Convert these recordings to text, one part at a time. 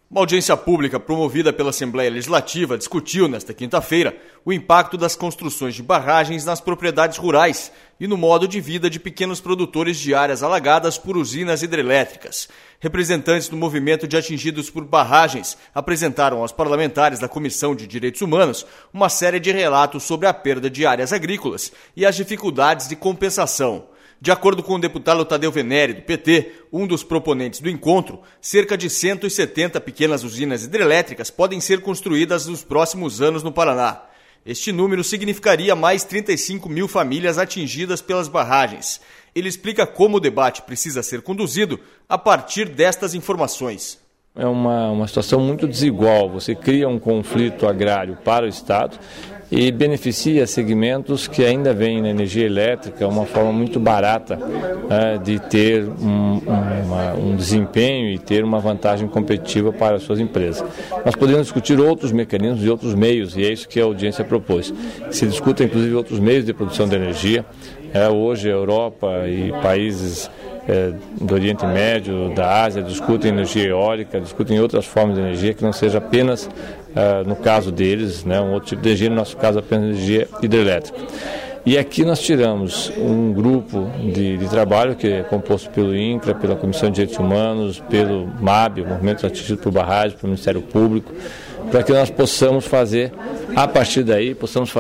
Uma audiência pública promovida pela Assembleia Legislativa discutiu, nesta quinta-feira, o impacto das construções de barragens nas propriedades rurais e no modo de vida de pequenos produtores de áreas alagadas por usinas hidrelétricas. Representantes do movimento de atingidos por barragens apresentaram aos parlamentares da Comissão de Direitos Humanos uma série de relatos sobre a perda de áreas agrícolas e as dificuldades de compensação. De acordo com o deputado Tadeu Venere, do PT, um dos proponentes do encontro, cerca de 170 pequenas usinas hidrelétricas podem ser construídas nos próximos anos no Paraná. Este número significaria mais 35 mil famílias atingidas pelas barragens. Ele explica como o debate precisa ser conduzido a partir destas informações. É uma situação muito desigual. Você cria um conflito agrário para o Estado e beneficia segmentos que ainda veem na energia elétrica uma forma muito barata de ter um desempenho e ter uma vantagem competitiva para as suas empresas. Nós podemos discutir outros mecanismos e outros meios, e é isso que a audiência propôs. Se discuta inclusive outros meios de produção de energia. Hoje a Europa e países do Oriente Médio, da Ásia, discutem energia eólica, discutem outras formas de energia que não seja apenas, no caso deles, um outro tipo de energia, no nosso caso apenas energia hidrelétrica. E aqui nós tiramos um grupo de trabalho que é composto pelo INCRA, pela Comissão de Direitos Humanos, pelo MAB, o Movimento Atingido por Barragens, pelo Ministério Público, para que nós possamos fazer, a partir daí,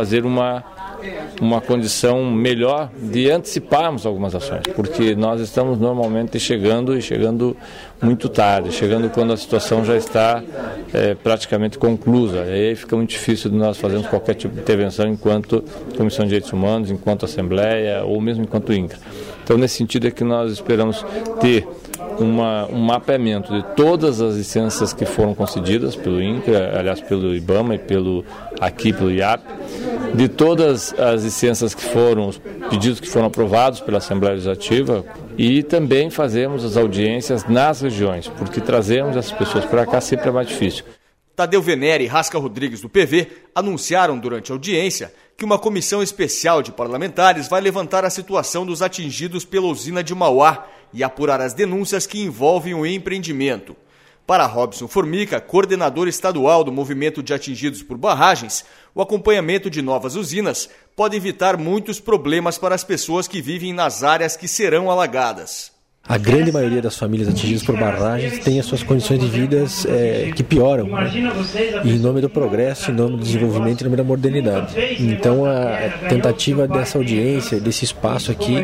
uma condição melhor de anteciparmos algumas ações, porque nós estamos normalmente chegando muito tarde, chegando quando a situação já está praticamente conclusa, e aí fica muito difícil de nós fazermos qualquer tipo de intervenção enquanto Comissão de Direitos Humanos, enquanto Assembleia ou mesmo enquanto INCRA. Então, nesse sentido é que nós esperamos ter um mapeamento de todas as licenças que foram concedidas pelo INCRA, aliás, pelo IBAMA e pelo IAP, de todas as licenças os pedidos que foram aprovados pela Assembleia Legislativa, e também fazemos as audiências nas regiões, porque trazermos essas pessoas para cá sempre é mais difícil. Tadeu Venere e Rasca Rodrigues, do PV, anunciaram durante a audiência que uma comissão especial de parlamentares vai levantar a situação dos atingidos pela usina de Mauá e apurar as denúncias que envolvem o empreendimento. Para Robson Formica, coordenador estadual do Movimento de Atingidos por Barragens, o acompanhamento de novas usinas pode evitar muitos problemas para as pessoas que vivem nas áreas que serão alagadas. A grande maioria das famílias atingidas por barragens tem as suas condições de vida que pioram, em nome do progresso, em nome do desenvolvimento, em nome da modernidade. Então a tentativa dessa audiência, desse espaço aqui,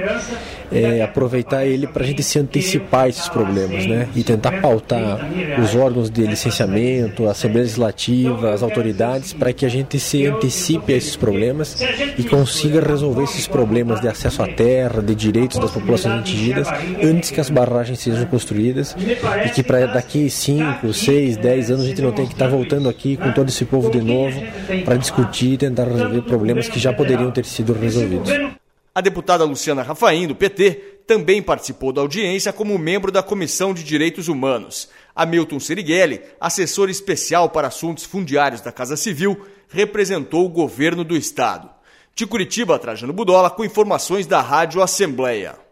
é aproveitar ele para a gente se antecipar a esses problemas, e tentar pautar os órgãos de licenciamento, a Assembleia Legislativa, as autoridades, para que a gente se antecipe a esses problemas e consiga resolver esses problemas de acesso à terra, de direitos das populações atingidas, antes que as barragens sejam construídas, e que para daqui 5, 6, 10 anos a gente não tenha que estar voltando aqui com todo esse povo de novo para discutir e tentar resolver problemas que já poderiam ter sido resolvidos. A deputada Luciana Rafaim, do PT, também participou da audiência como membro da Comissão de Direitos Humanos. Hamilton Serighelli, assessor especial para assuntos fundiários da Casa Civil, representou o governo do Estado. De Curitiba, Trajano Budola, com informações da Rádio Assembleia.